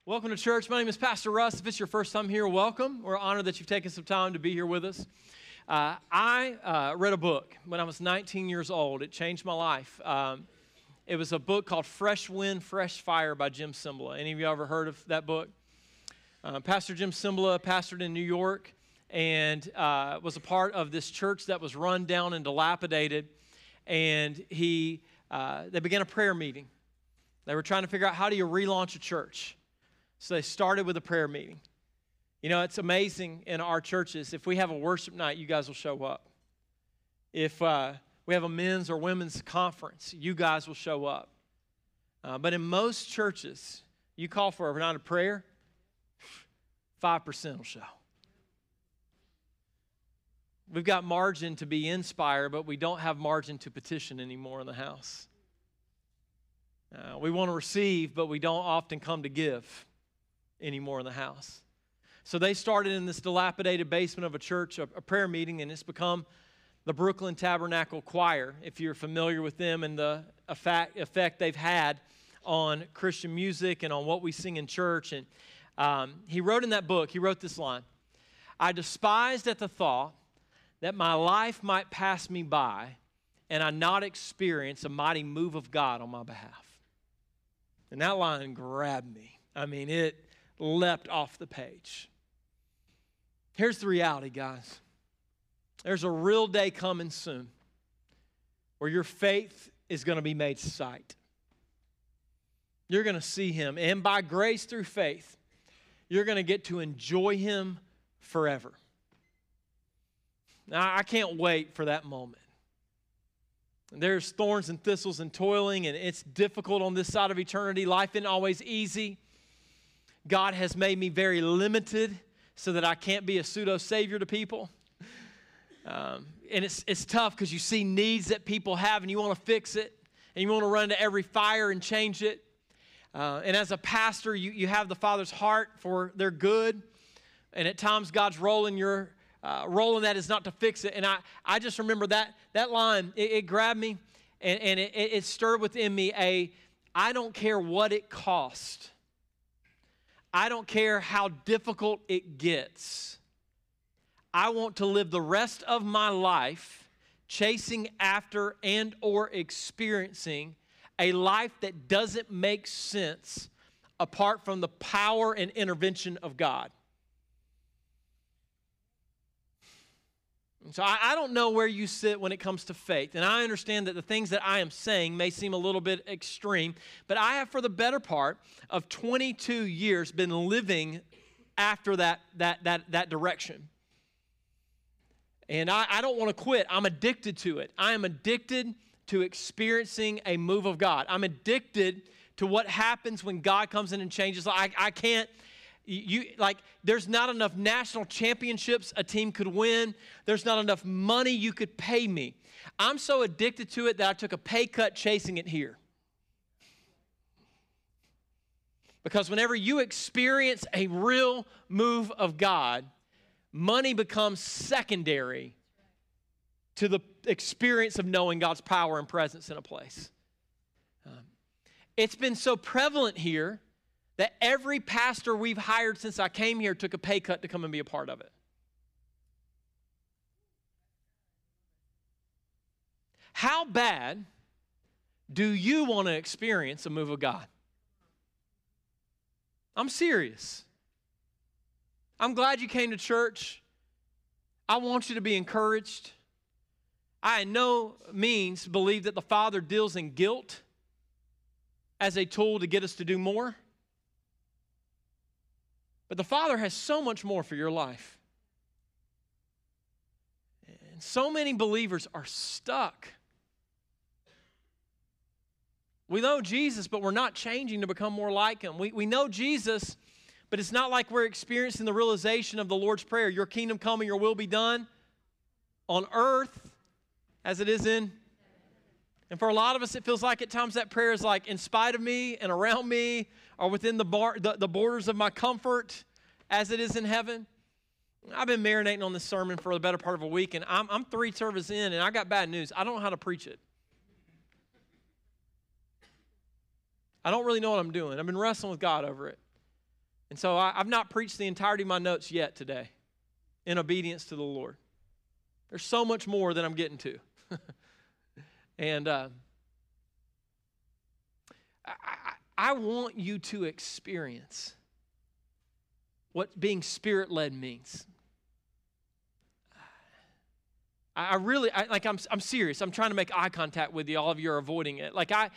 Welcome to church. My name is Pastor Russ. If it's your first time here, welcome. We're honored that you've taken some time to be here with us. I read a book when I was 19 years old. It changed my life. It was a book called Fresh Wind, Fresh Fire by Jim Cymbala. Any of you ever heard of that book? Pastor Jim Cymbala pastored in New York and was a part of this church that was run down and dilapidated. And they began a prayer meeting. They were trying to figure out, how do you relaunch a church? So they started with a prayer meeting. You know, it's amazing in our churches. If we have a worship night, you guys will show up. If we have a men's or women's conference, you guys will show up. But in most churches, you call for a night of prayer, 5% will show. We've got margin to be inspired, but we don't have margin to petition anymore in the house. We want to receive, but we don't often come to give anymore in the house. So they started in this dilapidated basement of a church, a prayer meeting, and it's become the Brooklyn Tabernacle Choir, if you're familiar with them and the effect they've had on Christian music and on what we sing in church. And he wrote in that book, he wrote this line: "I despised at the thought that my life might pass me by and I not experience a mighty move of God on my behalf." And that line grabbed me. I mean, it leapt off the page. Here's the reality, guys. There's a real day coming soon where your faith is going to be made sight. You're going to see Him, and by grace through faith, you're going to get to enjoy Him forever. Now, I can't wait for that moment. There's thorns and thistles and toiling, and it's difficult on this side of eternity. Life isn't always easy. God has made me very limited so that I can't be a pseudo-savior to people. And it's tough because you see needs that people have and you want to fix it, and you want to run to every fire and change it. And as a pastor, you have the Father's heart for their good, and at times God's role in that is not to fix it. And I just remember that line, it grabbed me, and it stirred within me I don't care what it costs. I don't care how difficult it gets. I want to live the rest of my life chasing after and or experiencing a life that doesn't make sense apart from the power and intervention of God. So I don't know where you sit when it comes to faith, and I understand that the things that I am saying may seem a little bit extreme, but I have, for the better part of 22 years, been living after that direction. And I don't want to quit. I'm addicted to it. I am addicted to experiencing a move of God. I'm addicted to what happens when God comes in and changes. I can't. There's not enough national championships a team could win. There's not enough money you could pay me. I'm so addicted to it that I took a pay cut chasing it here. Because whenever you experience a real move of God, money becomes secondary to the experience of knowing God's power and presence in a place. It's been so prevalent here that every pastor we've hired since I came here took a pay cut to come and be a part of it. How bad do you want to experience a move of God? I'm serious. I'm glad you came to church. I want you to be encouraged. I in no means believe that the Father deals in guilt as a tool to get us to do more. But the Father has so much more for your life. And so many believers are stuck. We know Jesus, but we're not changing to become more like Him. We know Jesus, but it's not like we're experiencing the realization of the Lord's Prayer. Your kingdom come and your will be done on earth as it is in. And for a lot of us, it feels like at times that prayer is like in spite of me and around me, or within the borders of my comfort as it is in heaven. I've been marinating on this sermon for the better part of a week, and I'm 3 services in, and I got bad news. I don't know how to preach it. I don't really know what I'm doing. I've been wrestling with God over it. And so I've not preached the entirety of my notes yet today in obedience to the Lord. There's so much more that I'm getting to. And I want you to experience what being Spirit-led means. I'm serious. I'm trying to make eye contact with you. All of you are avoiding it.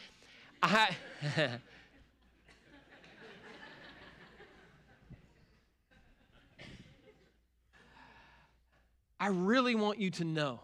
I really want you to know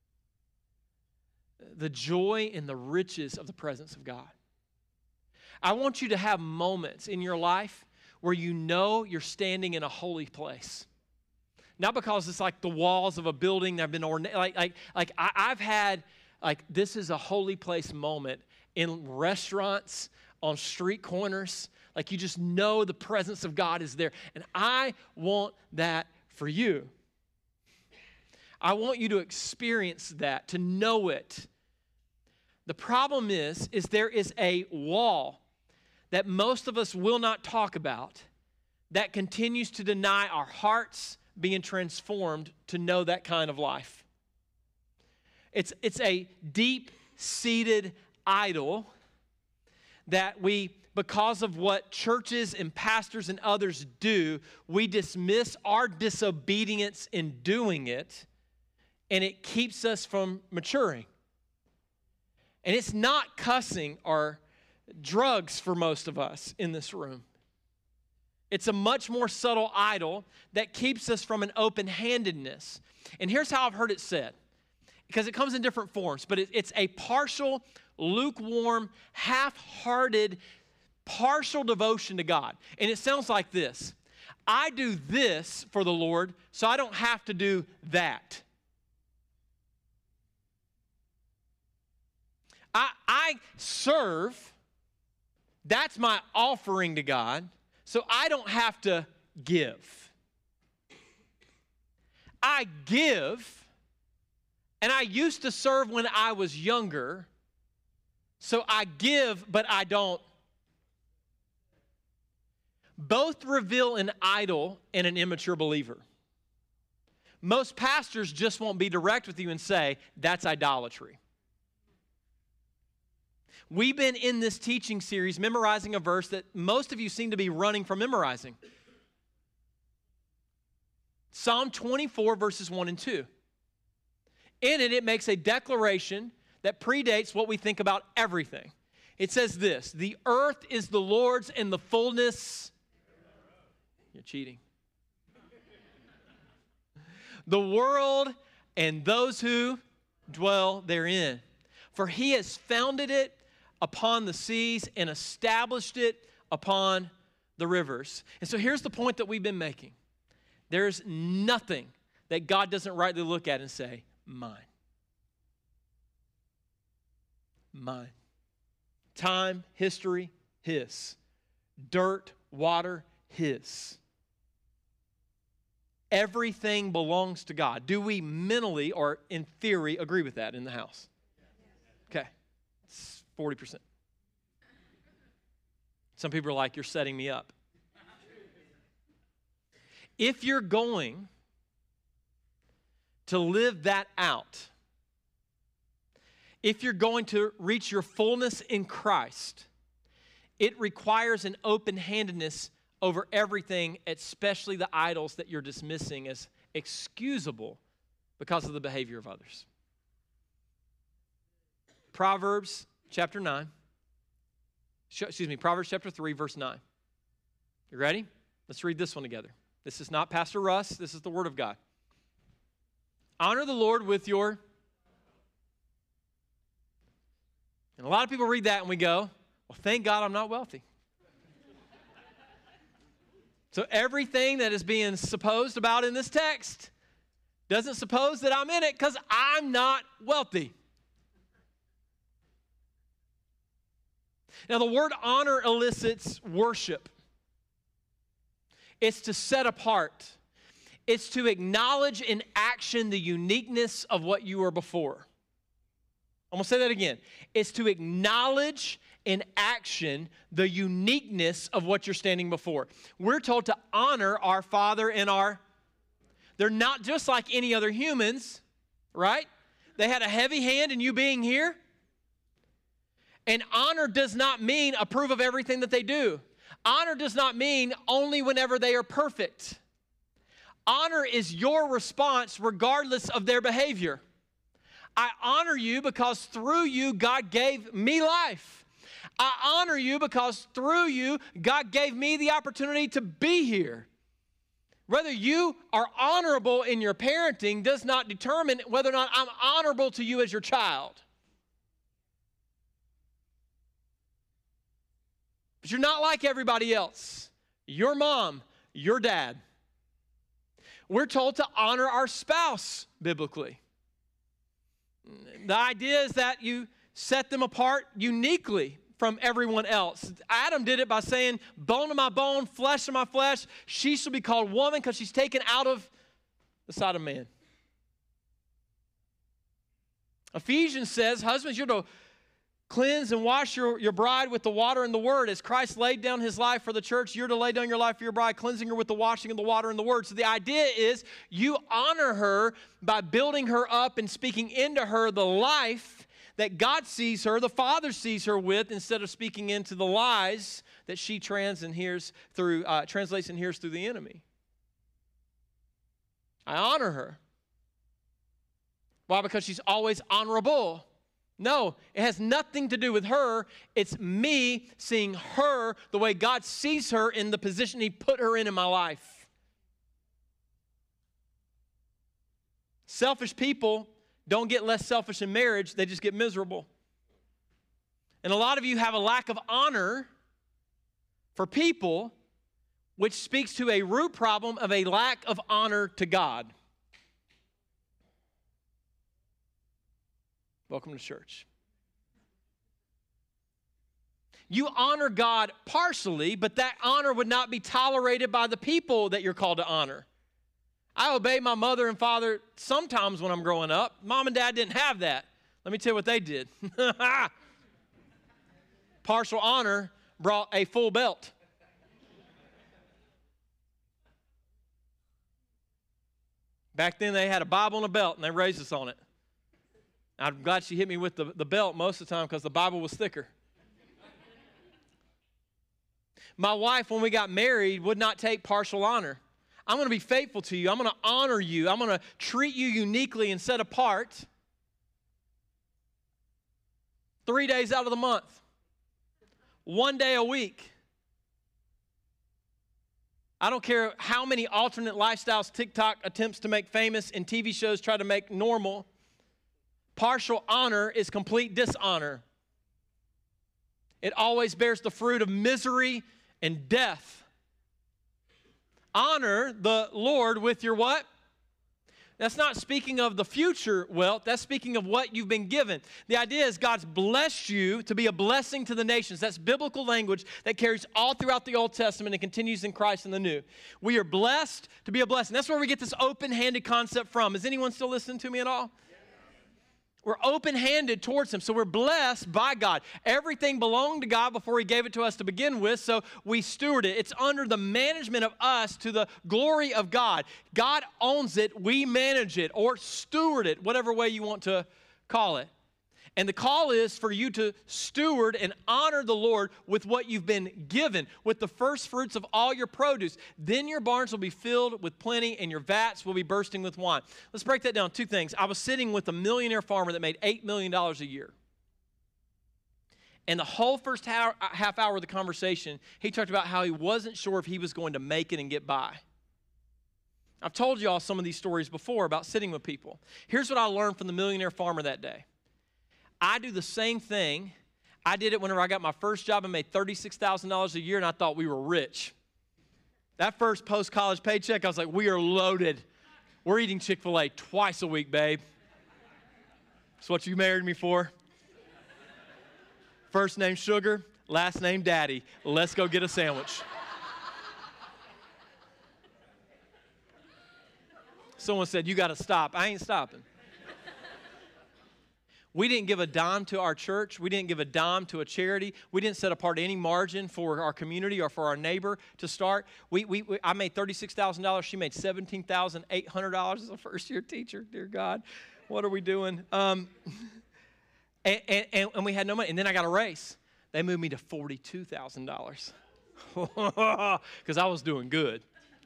the joy and the riches of the presence of God. I want you to have moments in your life where you know you're standing in a holy place. Not because it's like the walls of a building that have been ordained. I've had, this is a holy place moment in restaurants, on street corners. Like, you just know the presence of God is there. And I want that for you. I want you to experience that, to know it. The problem is there is a wall that most of us will not talk about that continues to deny our hearts being transformed to know that kind of life. It's a deep-seated idol that we, because of what churches and pastors and others do, we dismiss our disobedience in doing it, and it keeps us from maturing. And it's not cussing or drugs for most of us in this room. It's a much more subtle idol that keeps us from an open-handedness. And here's how I've heard it said, because it comes in different forms, but it's a partial, lukewarm, half-hearted, partial devotion to God. And it sounds like this: I do this for the Lord, so I don't have to do that. I serve, that's my offering to God, so I don't have to give. I give, and I used to serve when I was younger, so I give, but I don't. Both reveal an idol and an immature believer. Most pastors just won't be direct with you and say, that's idolatry. We've been in this teaching series memorizing a verse that most of you seem to be running from memorizing. Psalm 24, verses 1 and 2. In it, it makes a declaration that predates what we think about everything. It says this: the earth is the Lord's and the fullness. You're cheating. The world and those who dwell therein. For he has founded it upon the seas and established it upon the rivers. And so here's the point that we've been making. There's nothing that God doesn't rightly look at and say, mine. Mine. Time, history, his. Dirt, water, his. Everything belongs to God. Do we mentally or in theory agree with that in the house? Okay. It's 40%. Some people are like, you're setting me up. If you're going to live that out, if you're going to reach your fullness in Christ, it requires an open-handedness over everything, especially the idols that you're dismissing as excusable because of the behavior of others. Proverbs chapter 3, verse 9. You ready? Let's read this one together. This is not Pastor Russ. This is the Word of God. Honor the Lord with your... And a lot of people read that and we go, well, thank God I'm not wealthy. So everything that is being supposed about in this text doesn't suppose that I'm in it because I'm not wealthy. Now, the word honor elicits worship. It's to set apart. It's to acknowledge in action the uniqueness of what you were before. I'm going to say that again. It's to acknowledge in action the uniqueness of what you're standing before. We're told to honor our father and they're not just like any other humans, right? They had a heavy hand in you being here. And honor does not mean approve of everything that they do. Honor does not mean only whenever they are perfect. Honor is your response regardless of their behavior. I honor you because through you, God gave me life. I honor you because through you, God gave me the opportunity to be here. Whether you are honorable in your parenting does not determine whether or not I'm honorable to you as your child. But you're not like everybody else. Your mom, your dad. We're told to honor our spouse biblically. The idea is that you set them apart uniquely from everyone else. Adam did it by saying, bone of my bone, flesh of my flesh. She shall be called woman because she's taken out of the side of man. Ephesians says, husbands, you're to cleanse and wash your bride with the water and the word. As Christ laid down his life for the church, you're to lay down your life for your bride, cleansing her with the washing of the water and the word. So the idea is you honor her by building her up and speaking into her the life that God sees her, the Father sees her with, instead of speaking into the lies that she translates and hears through the enemy. I honor her. Why? Because she's always honorable. No, it has nothing to do with her. It's me seeing her the way God sees her in the position he put her in my life. Selfish people don't get less selfish in marriage, they just get miserable. And a lot of you have a lack of honor for people, which speaks to a root problem of a lack of honor to God. Welcome to church. You honor God partially, but that honor would not be tolerated by the people that you're called to honor. I obeyed my mother and father sometimes when I'm growing up. Mom and dad didn't have that. Let me tell you what they did. Partial honor brought a full belt. Back then they had a Bible and a belt and they raised us on it. I'm glad she hit me with the belt most of the time because the Bible was thicker. My wife, when we got married, would not take partial honor. I'm going to be faithful to you. I'm going to honor you. I'm going to treat you uniquely and set apart 3 days out of the month, 1 day a week. I don't care how many alternate lifestyles TikTok attempts to make famous and TV shows try to make normal. Partial honor is complete dishonor. It always bears the fruit of misery and death. Honor the Lord with your what? That's not speaking of the future wealth. That's speaking of what you've been given. The idea is God's blessed you to be a blessing to the nations. That's biblical language that carries all throughout the Old Testament and continues in Christ in the New. We are blessed to be a blessing. That's where we get this open-handed concept from. Is anyone still listening to me at all? We're open-handed towards him, so we're blessed by God. Everything belonged to God before he gave it to us to begin with, so we steward it. It's under the management of us to the glory of God. God owns it, we manage it, or steward it, whatever way you want to call it. And the call is for you to steward and honor the Lord with what you've been given, with the first fruits of all your produce. Then your barns will be filled with plenty and your vats will be bursting with wine. Let's break that down. Two things. I was sitting with a millionaire farmer that made $8 million a year. And the whole first half hour of the conversation, he talked about how he wasn't sure if he was going to make it and get by. I've told you all some of these stories before about sitting with people. Here's what I learned from the millionaire farmer that day. I do the same thing. I did it whenever I got my first job and made $36,000 a year, and I thought we were rich. That first post-college paycheck, I was like, we are loaded. We're eating Chick-fil-A twice a week, babe. That's what you married me for. First name Sugar, last name Daddy. Let's go get a sandwich. Someone said, you got to stop. I ain't stopping. We didn't give a dime to our church. We didn't give a dime to a charity. We didn't set apart any margin for our community or for our neighbor to start. I made $36,000. She made $17,800 as a first-year teacher. Dear God, what are we doing? And we had no money. And then I got a raise. They moved me to $42,000 because I was doing good.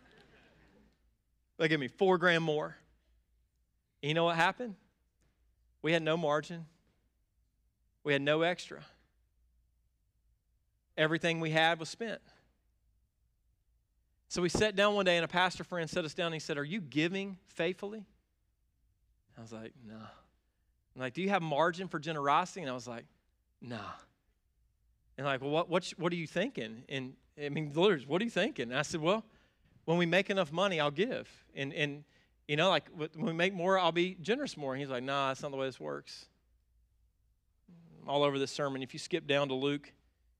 They gave me $4,000 more. And you know what happened? We had no margin. We had no extra. Everything we had was spent. So we sat down one day, and a pastor friend sat us down, and he said, "Are you giving faithfully?" I was like, "No." I'm like, "Do you have margin for generosity?" And I was like, "No." And like, "Well, what are you thinking?" And I mean, literally, "What are you thinking?" And I said, "Well, when we make enough money, I'll give. And you know, like when we make more, I'll be generous more." And he's like, "Nah, that's not the way this works." All over this sermon. If you skip down to Luke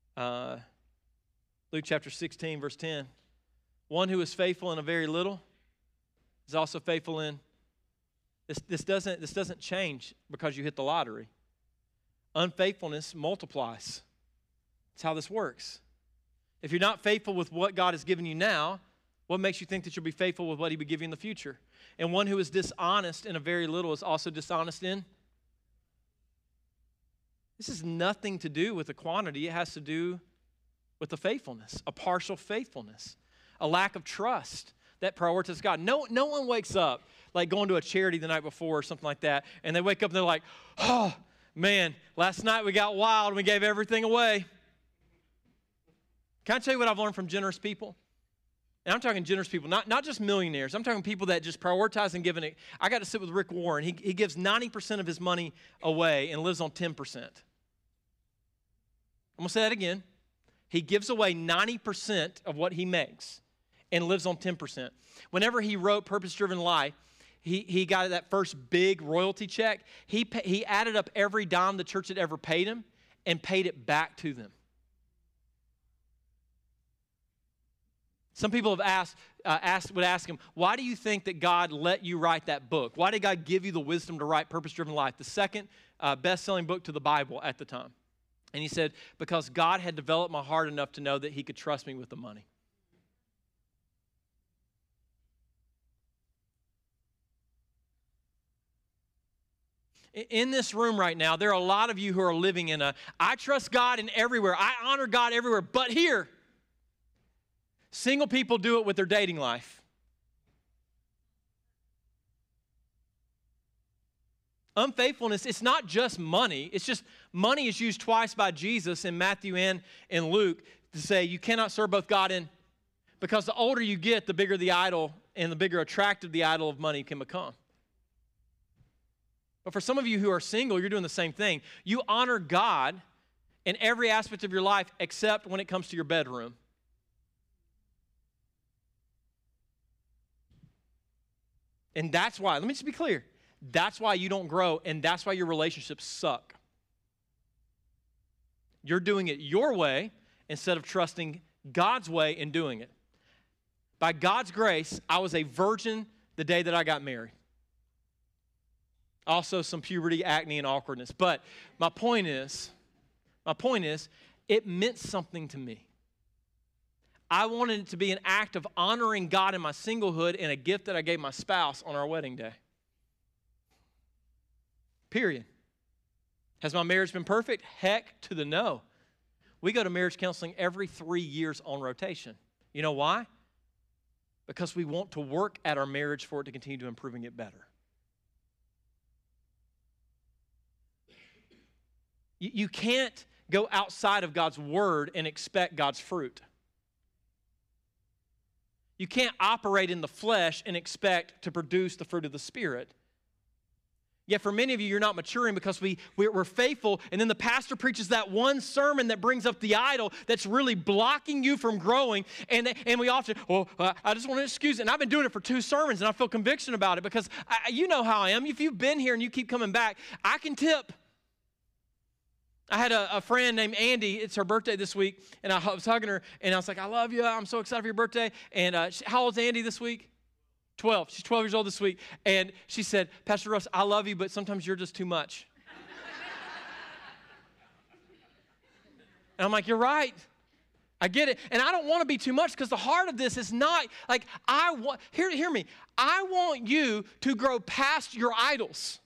chapter 16, verse 10. One who is faithful in a very little is also faithful in, this doesn't change because you hit the lottery. Unfaithfulness multiplies. That's how this works. If you're not faithful with what God has given you now, what makes you think that you'll be faithful with what He will give you in the future? And one who is dishonest in a very little is also dishonest in. This has nothing to do with the quantity. It has to do with the faithfulness, a partial faithfulness, a lack of trust that prioritizes God. No one wakes up like going to a charity the night before or something like that, and they wake up and they're like, "Oh, man, last night we got wild and we gave everything away." Can I tell you what I've learned from generous people? And I'm talking generous people, not just millionaires. I'm talking people that just prioritize and giving it. I got to sit with Rick Warren. He gives 90% of his money away and lives on 10%. I'm going to say that again. He gives away 90% of what he makes and lives on 10%. Whenever he wrote Purpose Driven Life, he got that first big royalty check. He added up every dime the church had ever paid him and paid it back to them. Some people have would ask him, "Why do you think that God let you write that book? Why did God give you the wisdom to write Purpose Driven Life, the second best-selling book to the Bible at the time?" And he said, "Because God had developed my heart enough to know that He could trust me with the money." In this room right now, there are a lot of you who are living in I trust God in everywhere. I honor God everywhere, but here. Single people do it with their dating life. Unfaithfulness, it's not just money. It's just money is used twice by Jesus in Matthew and in Luke to say you cannot serve both God and, because the older you get, the bigger the idol and the bigger attractive the idol of money can become. But for some of you who are single, you're doing the same thing. You honor God in every aspect of your life except when it comes to your bedroom. And that's why, let me just be clear, that's why you don't grow, and that's why your relationships suck. You're doing it your way instead of trusting God's way in doing it. By God's grace, I was a virgin the day that I got married. Also some puberty, acne, and awkwardness. But my point is, it meant something to me. I wanted it to be an act of honoring God in my singlehood and a gift that I gave my spouse on our wedding day. Period. Has my marriage been perfect? Heck to the no. We go to marriage counseling every 3 years on rotation. You know why? Because we want to work at our marriage for it to continue to improve and get better. You can't go outside of God's word and expect God's fruit. You can't operate in the flesh and expect to produce the fruit of the Spirit. Yet for many of you, you're not maturing because we're faithful, and then the pastor preaches that one sermon that brings up the idol that's really blocking you from growing, and we often, I just want to excuse it. And I've been doing it for 2 sermons, and I feel conviction about it because you know how I am. If you've been here and you keep coming back, I can tip. I had a friend named Andy. It's her birthday this week, and I was hugging her, and I was like, "I love you. I'm so excited for your birthday." And how old's Andy this week? 12. She's 12 years old this week. And she said, "Pastor Russ, I love you, but sometimes you're just too much." And I'm like, you're right. I get it. And I don't want to be too much because the heart of this is not like hear me. I want you to grow past your idols.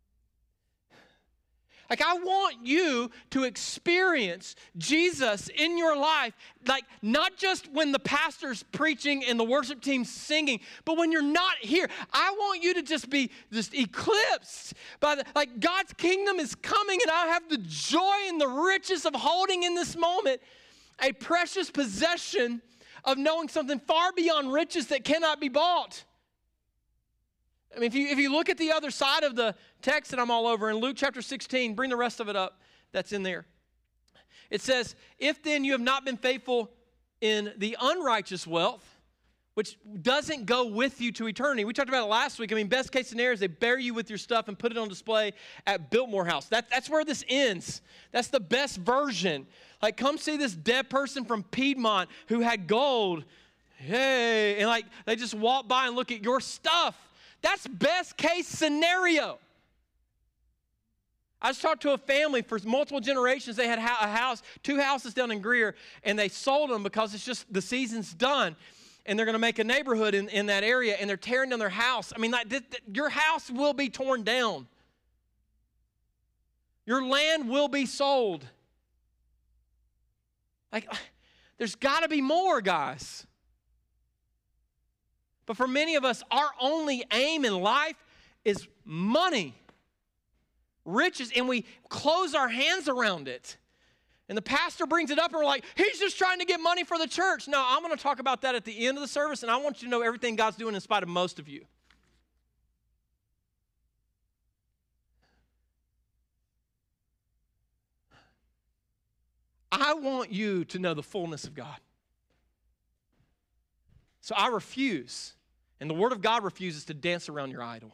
Like I want you to experience Jesus in your life, like not just when the pastor's preaching and the worship team's singing, but when you're not here. I want you to just be just eclipsed by like God's kingdom is coming, and I have the joy and the riches of holding in this moment a precious possession of knowing something far beyond riches that cannot be bought. I mean, if you look at the other side of the text that I'm all over, in Luke chapter 16, bring the rest of it up that's in there. It says, if then you have not been faithful in the unrighteous wealth, which doesn't go with you to eternity. We talked about it last week. I mean, best case scenario is they bury you with your stuff and put it on display at Biltmore House. That's where this ends. That's the best version. Like, come see this dead person from Piedmont who had gold. Hey, and like they just walk by and look at your stuff. That's best case scenario. I just talked to a family for multiple generations. They had a house, 2 houses down in Greer, and they sold them because it's just the season's done. And they're going to make a neighborhood in that area, and they're tearing down their house. I mean, your house will be torn down. Your land will be sold. Like, there's got to be more, guys. But for many of us, our only aim in life is money, riches, and we close our hands around it. And the pastor brings it up, and we're like, he's just trying to get money for the church. No, I'm going to talk about that at the end of the service, and I want you to know everything God's doing in spite of most of you. I want you to know the fullness of God. So I refuse, and the Word of God refuses to dance around your idol.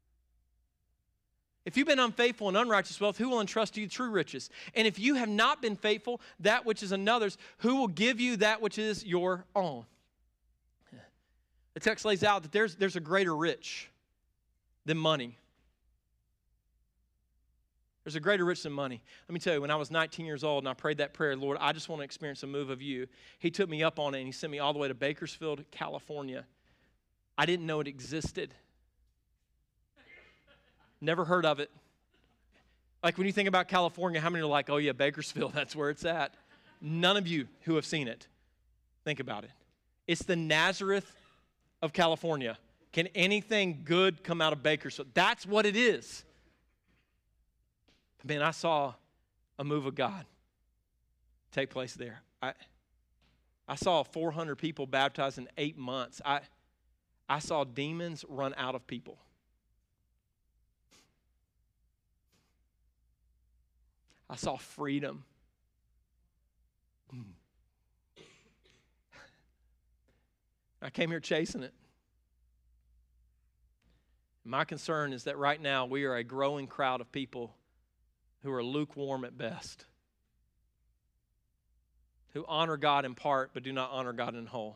If you've been unfaithful in unrighteous wealth, who will entrust to you true riches? And if you have not been faithful, that which is another's, who will give you that which is your own? The text lays out that there's a greater rich than money. There's a greater rich than money. Let me tell you, when I was 19 years old and I prayed that prayer, Lord, I just want to experience a move of you. He took me up on it and he sent me all the way to Bakersfield, California. I didn't know it existed. Never heard of it. Like when you think about California, how many are like, oh yeah, Bakersfield, that's where it's at? None of you who have seen it, think about it. It's the Nazareth of California. Can anything good come out of Bakersfield? That's what it is. Man, I saw a move of God take place there. I saw 400 people baptized in 8 months. I saw demons run out of people. I saw freedom. I came here chasing it. My concern is that right now we are a growing crowd of people who are lukewarm at best, who honor God in part but do not honor God in whole.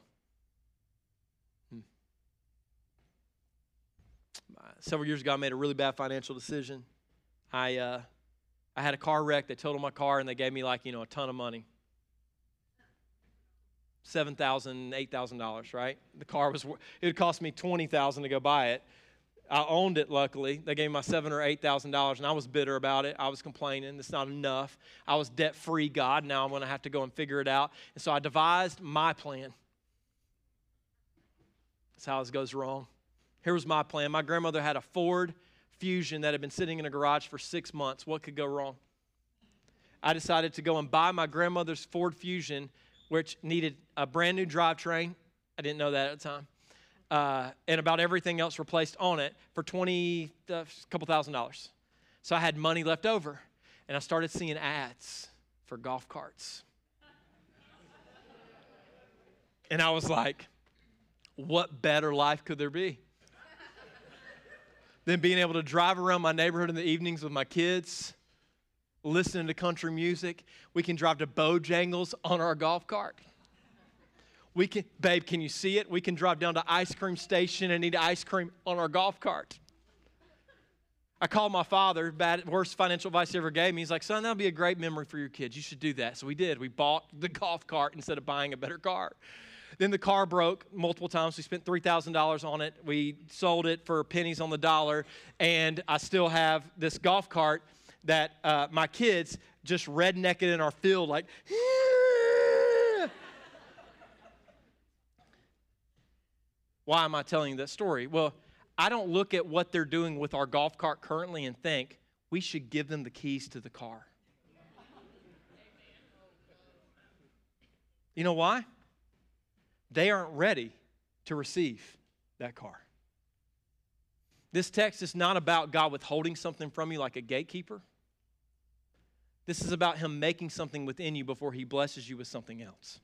Several years ago, I made a really bad financial decision. I had a car wreck. They totaled my car, and they gave me a ton of money. $7,000, $8,000, right? The car it would cost me $20,000 to go buy it. I owned it, luckily. They gave me my $7,000 or $8,000, and I was bitter about it. I was complaining. It's not enough. I was debt-free, God. Now I'm going to have to go and figure it out. And so I devised my plan. That's how this goes wrong. Here was my plan. My grandmother had a Ford Fusion that had been sitting in a garage for 6 months. What could go wrong? I decided to go and buy my grandmother's Ford Fusion, which needed a brand new drivetrain. I didn't know that at the time. And about everything else replaced on it for a couple $1,000s. So I had money left over, and I started seeing ads for golf carts. And I was like, what better life could there be than being able to drive around my neighborhood in the evenings with my kids, listening to country music? We can drive to Bojangles on our golf cart. Babe, can you see it? We can drive down to ice cream station and eat ice cream on our golf cart. I called my father, worst financial advice he ever gave me. He's like, son, that'll be a great memory for your kids. You should do that. So we did. We bought the golf cart instead of buying a better car. Then the car broke multiple times. We spent $3,000 on it. We sold it for pennies on the dollar. And I still have this golf cart that my kids just rednecked in our field like, Why am I telling you that story? Well, I don't look at what they're doing with our golf cart currently and think we should give them the keys to the car. You know why? They aren't ready to receive that car. This text is not about God withholding something from you like a gatekeeper. This is about Him making something within you before He blesses you with something else.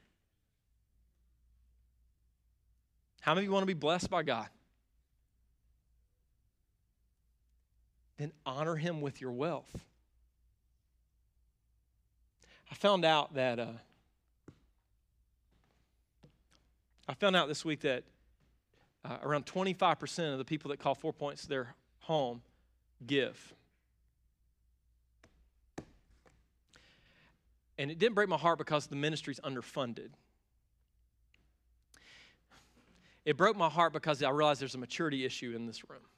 How many of you want to be blessed by God? Then honor Him with your wealth. I found out this week that around 25% of the people that call 4 Points their home give. And it didn't break my heart because the ministry's underfunded. It broke my heart because I realized there's a maturity issue in this room.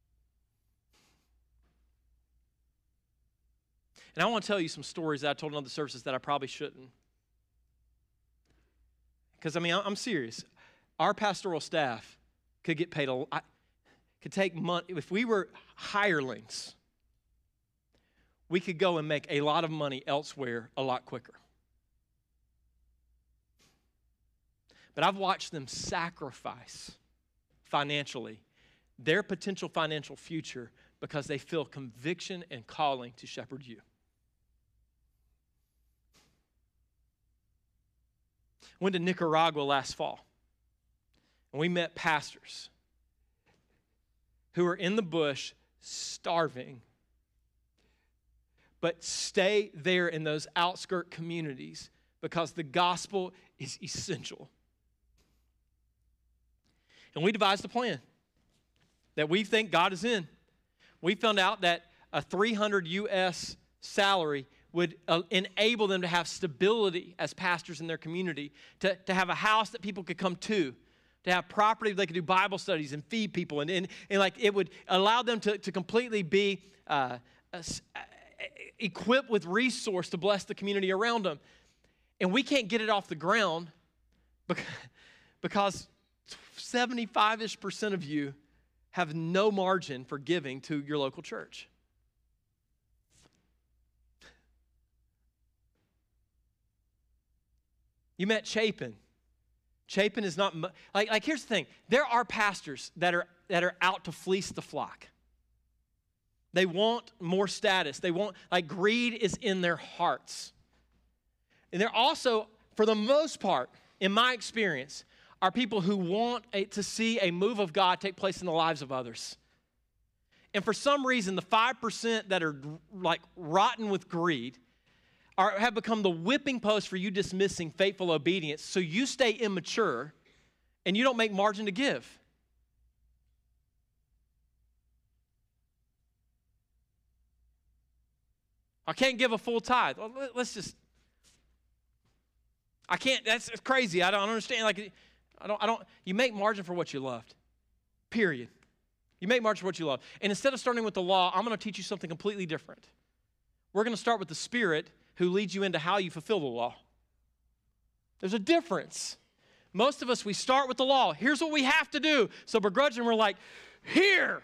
And I want to tell you some stories that I told in other services that I probably shouldn't. Because, I'm serious. Our pastoral staff could get paid could take money. If we were hirelings, we could go and make a lot of money elsewhere a lot quicker. But I've watched them sacrifice financially their potential financial future because they feel conviction and calling to shepherd you. Went to Nicaragua last fall, and we met pastors who are in the bush starving, but stay there in those outskirt communities because the gospel is essential. And we devised a plan that we think God is in. We found out that a $300 US salary would enable them to have stability as pastors in their community, to have a house that people could come to have property they could do Bible studies and feed people, and like it would allow them to completely be equipped with resource to bless the community around them. And we can't get it off the ground because 75-ish% of you have no margin for giving to your local church. You met Chapin. Chapin is not, like here's the thing. There are pastors that are out to fleece the flock. They want more status. They want, greed is in their hearts. And they're also, for the most part, in my experience, are people who want to see a move of God take place in the lives of others. And for some reason, the 5% that are rotten with greed have become the whipping post for you dismissing faithful obedience, so you stay immature and you don't make margin to give. I can't give a full tithe. Well, I can't, that's crazy. I don't understand. You make margin for what you loved. Period. You make margin for what you love. And instead of starting with the law, I'm going to teach you something completely different. We're going to start with the Spirit who leads you into how you fulfill the law. There's a difference. Most of us, we start with the law. Here's what we have to do. So begrudgingly, we're like, here.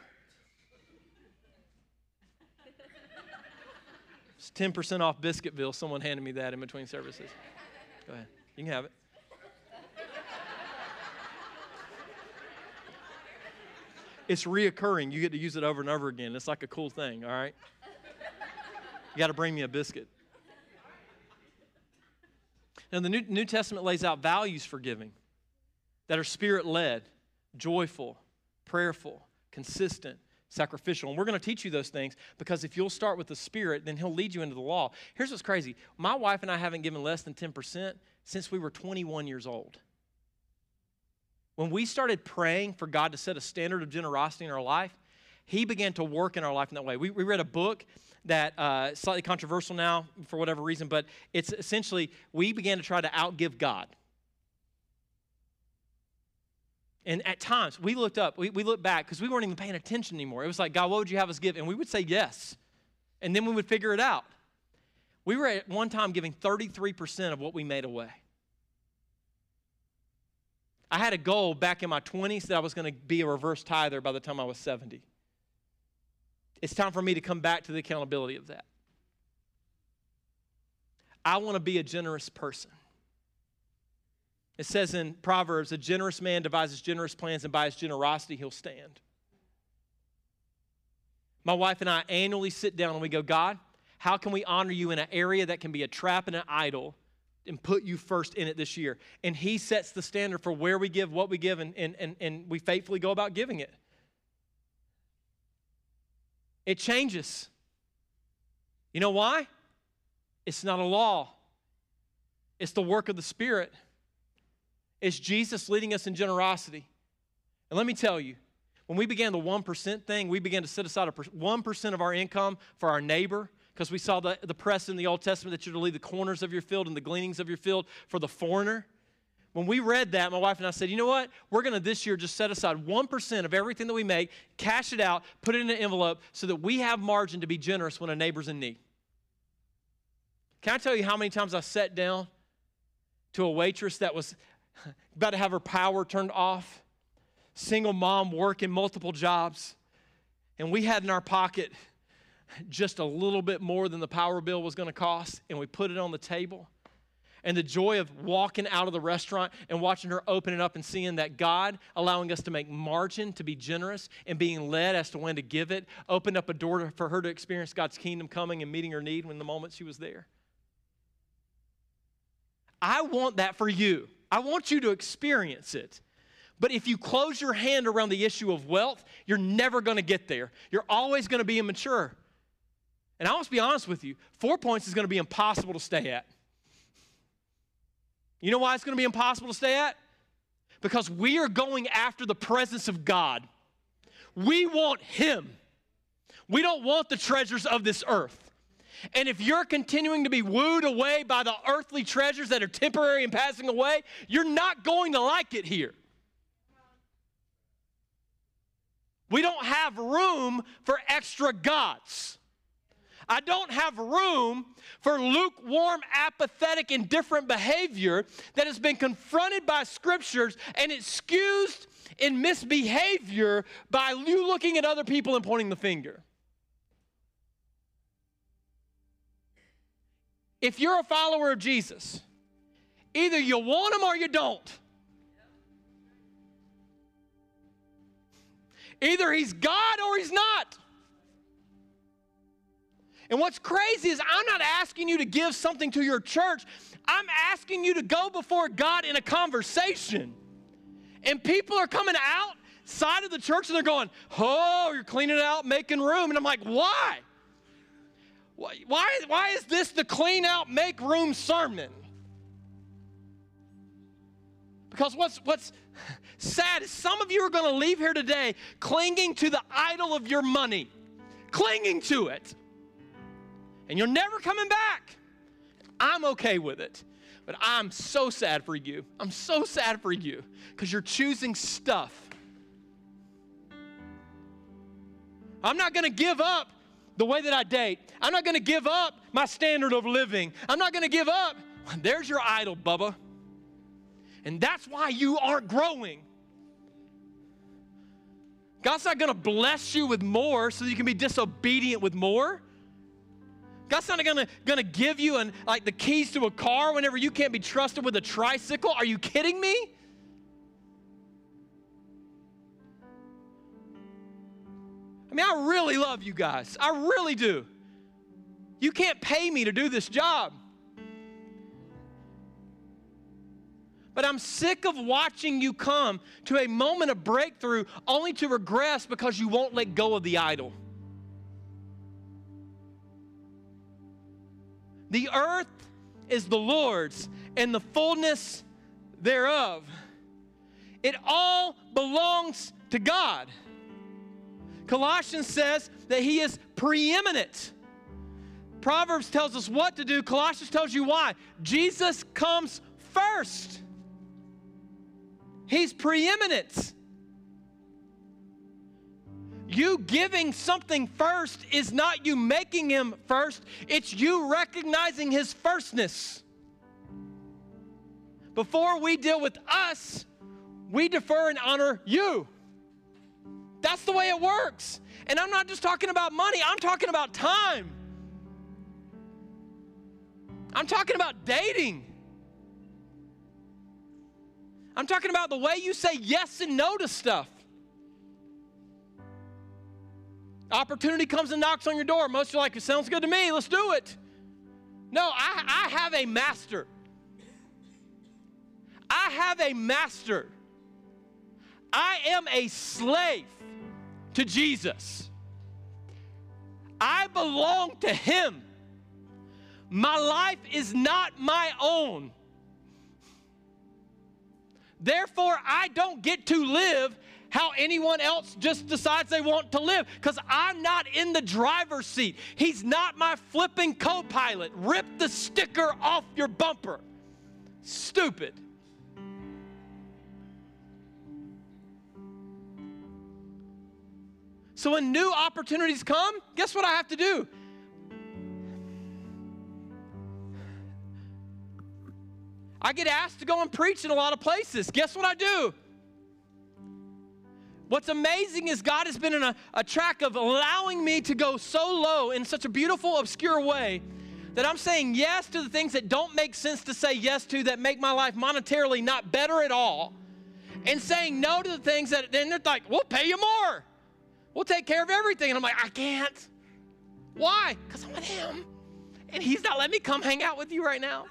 It's 10% off Biscuitville. Someone handed me that in between services. Go ahead. You can have it. It's reoccurring. You get to use it over and over again. It's like a cool thing, all right? You got to bring me a biscuit. Now, the New Testament lays out values for giving that are Spirit-led, joyful, prayerful, consistent, sacrificial. And we're going to teach you those things because if you'll start with the Spirit, then He'll lead you into the law. Here's what's crazy. My wife and I haven't given less than 10% since we were 21 years old. When we started praying for God to set a standard of generosity in our life, He began to work in our life in that way. We read a book that slightly controversial now for whatever reason, but it's essentially we began to try to outgive God. And at times, we looked up, we looked back, because we weren't even paying attention anymore. It was like, God, what would you have us give? And we would say yes. And then we would figure it out. We were at one time giving 33% of what we made away. I had a goal back in my 20s that I was going to be a reverse tither by the time I was 70. It's time for me to come back to the accountability of that. I want to be a generous person. It says in Proverbs, a generous man devises generous plans, and by his generosity he'll stand. My wife and I annually sit down and we go, God, how can we honor you in an area that can be a trap and an idol and put you first in it this year? And he sets the standard for where we give, what we give, and we faithfully go about giving it. It changes. You know why? It's not a law. It's the work of the Spirit. It's Jesus leading us in generosity. And let me tell you, when we began the 1% thing, we began to set aside 1% of our income for our neighbor, because we saw the press in the Old Testament that you're to leave the corners of your field and the gleanings of your field for the foreigner. When we read that, my wife and I said, you know what? We're going to this year just set aside 1% of everything that we make, cash it out, put it in an envelope so that we have margin to be generous when a neighbor's in need. Can I tell you how many times I sat down to a waitress that was about to have her power turned off, single mom working multiple jobs, and we had in our pocket just a little bit more than the power bill was going to cost, and we put it on the table. And the joy of walking out of the restaurant and watching her open it up and seeing that God allowing us to make margin, to be generous, and being led as to when to give it, opened up a door for her to experience God's kingdom coming and meeting her need when the moment she was there. I want that for you. I want you to experience it. But if you close your hand around the issue of wealth, you're never going to get there. You're always going to be immature. And I must be honest with you, 4 Points is going to be impossible to stay at. You know why it's going to be impossible to stay at? Because we are going after the presence of God. We want Him. We don't want the treasures of this earth. And if you're continuing to be wooed away by the earthly treasures that are temporary and passing away, you're not going to like it here. We don't have room for extra gods. I don't have room for lukewarm, apathetic, indifferent behavior that has been confronted by scriptures and excused in misbehavior by you looking at other people and pointing the finger. If you're a follower of Jesus, either you want Him or you don't. Either He's God or He's not. And what's crazy is I'm not asking you to give something to your church. I'm asking you to go before God in a conversation. And people are coming outside of the church and they're going, oh, you're cleaning out, making room. And I'm like, why? Why is this the clean out, make room sermon? Because what's sad is some of you are going to leave here today clinging to the idol of your money, clinging to it. And you're never coming back. I'm okay with it. But I'm so sad for you. I'm so sad for you because you're choosing stuff. I'm not going to give up the way that I date. I'm not going to give up my standard of living. I'm not going to give up. There's your idol, Bubba. And that's why you aren't growing. God's not going to bless you with more so that you can be disobedient with more. God's not going to give you like the keys to a car whenever you can't be trusted with a tricycle. Are you kidding me? I mean, I really love you guys. I really do. You can't pay me to do this job. But I'm sick of watching you come to a moment of breakthrough only to regress because you won't let go of the idol. The earth is the Lord's and the fullness thereof. It all belongs to God. Colossians says that he is preeminent. Proverbs tells us what to do. Colossians tells you why. Jesus comes first. He's preeminent. You giving something first is not you making him first. It's you recognizing his firstness. Before we deal with us, we defer and honor you. That's the way it works. And I'm not just talking about money. I'm talking about time. I'm talking about dating. I'm talking about the way you say yes and no to stuff. Opportunity comes and knocks on your door. Most are like, it sounds good to me. Let's do it. No, I have a master. I have a master. I am a slave to Jesus. I belong to him. My life is not my own. Therefore, I don't get to live how anyone else just decides they want to live, because I'm not in the driver's seat. He's not my flipping co-pilot. Rip the sticker off your bumper. Stupid. So when new opportunities come, guess what I have to do? I get asked to go and preach in a lot of places. Guess what I do? What's amazing is God has been in a track of allowing me to go so low in such a beautiful, obscure way that I'm saying yes to the things that don't make sense to say yes to, that make my life monetarily not better at all, and saying no to the things that then they're like, we'll pay you more. We'll take care of everything. And I'm like, I can't. Why? Because I'm with him. And he's not letting me come hang out with you right now.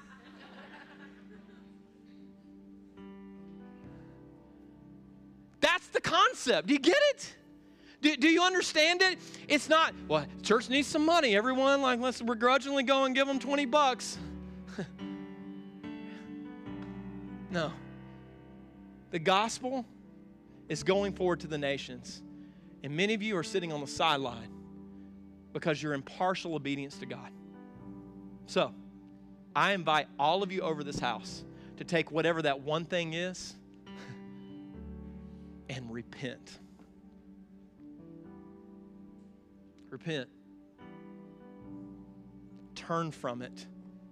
That's the concept. Do you get it? Do you understand it? It's not, well, church needs some money. Everyone, like, let's begrudgingly go and give them $20. No. The gospel is going forward to the nations. And many of you are sitting on the sideline because you're in partial obedience to God. So, I invite all of you over this house to take whatever that one thing is and repent. Repent. Turn from it.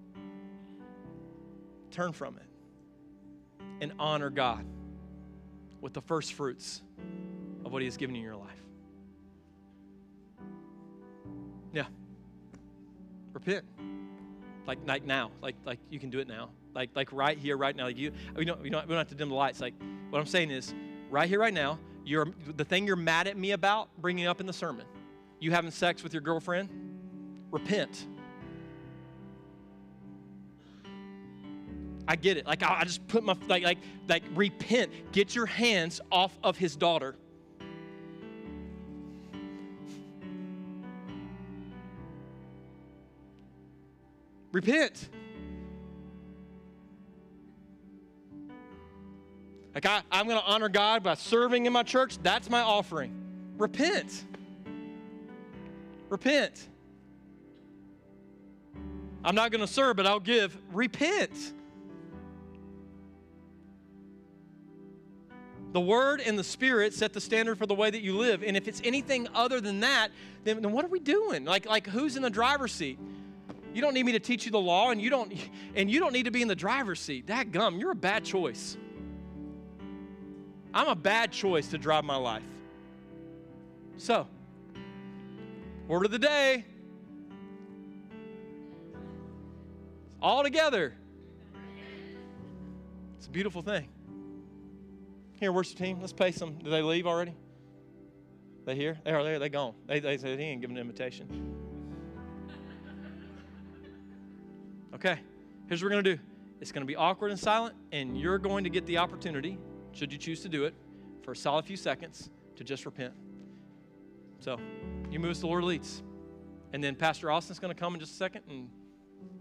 Turn from it. And honor God with the first fruits of what he has given you in your life. Yeah. Repent. Like now. Like you can do it now. Like right here, right now. Like we don't have to dim the lights. Like what I'm saying is, right here, right now, the thing you're mad at me about bringing up in the sermon, you having sex with your girlfriend, repent. I get it. Like I just put my like repent. Get your hands off of his daughter. Repent. Like I'm going to honor God by serving in my church. That's my offering. Repent. Repent. I'm not going to serve, but I'll give. Repent. The Word and the Spirit set the standard for the way that you live. And if it's anything other than that, then what are we doing? Like who's in the driver's seat? You don't need me to teach you the law, and you don't need to be in the driver's seat. Dadgum, you're a bad choice. I'm a bad choice to drive my life. So, word of the day. All together. It's a beautiful thing. Here, worship team, let's pay some. Did they leave already? They here? They are there. They gone. They said he ain't giving an invitation. Okay, here's what we're going to do. It's going to be awkward and silent, and you're going to get the opportunity, should you choose to do it, for a solid few seconds to just repent. So, you move as the Lord leads. And then Pastor Austin's going to come in just a second, and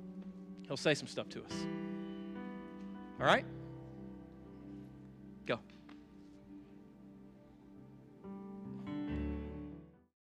he'll say some stuff to us. All right? Go.